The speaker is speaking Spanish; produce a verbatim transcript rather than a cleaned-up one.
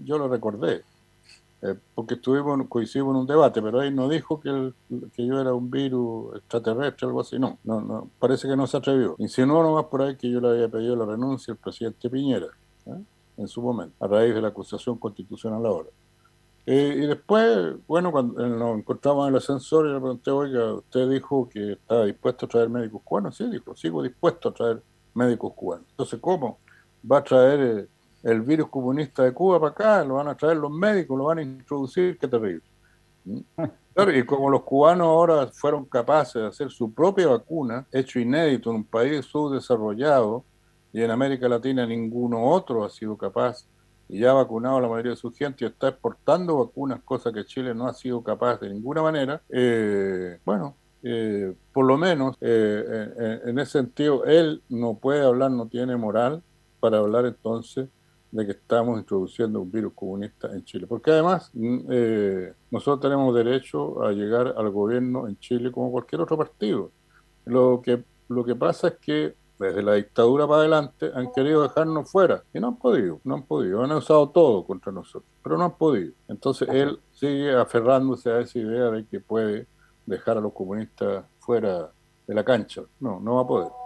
yo lo recordé, eh, porque estuvimos, coincidimos en un debate, pero ahí no dijo que, el, que yo era un virus extraterrestre o algo así, no, no, no, parece que no se atrevió. Insinuó nomás por ahí que yo le había pedido la renuncia al presidente Piñera, ¿eh? En su momento, a raíz de la acusación constitucional ahora. Eh, y después, bueno, cuando eh, nos encontramos en el ascensor, yo le pregunté, oiga, usted dijo que estaba dispuesto a traer médicos cubanos. Sí, dijo, sigo dispuesto a traer médicos cubanos. Entonces, ¿cómo? ¿Va a traer eh, el virus comunista de Cuba para acá? ¿Lo van a traer los médicos? ¿Lo van a introducir? Qué terrible. ¿Mm? Claro, y como los cubanos ahora fueron capaces de hacer su propia vacuna, hecho inédito en un país subdesarrollado, y en América Latina ninguno otro ha sido capaz, y ya ha vacunado a la mayoría de su gente y está exportando vacunas, cosa que Chile no ha sido capaz de ninguna manera, eh, bueno, eh, por lo menos eh, eh, en ese sentido, él no puede hablar, no tiene moral para hablar entonces de que estamos introduciendo un virus comunista en Chile. Porque además mm, eh, nosotros tenemos derecho a llegar al gobierno en Chile como cualquier otro partido. Lo que, lo que pasa es que desde la dictadura para adelante han querido dejarnos fuera y no han podido, no han podido, han usado todo contra nosotros, pero no han podido. Entonces Así es. él sigue aferrándose a esa idea de que puede dejar a los comunistas fuera de la cancha. No, no va a poder.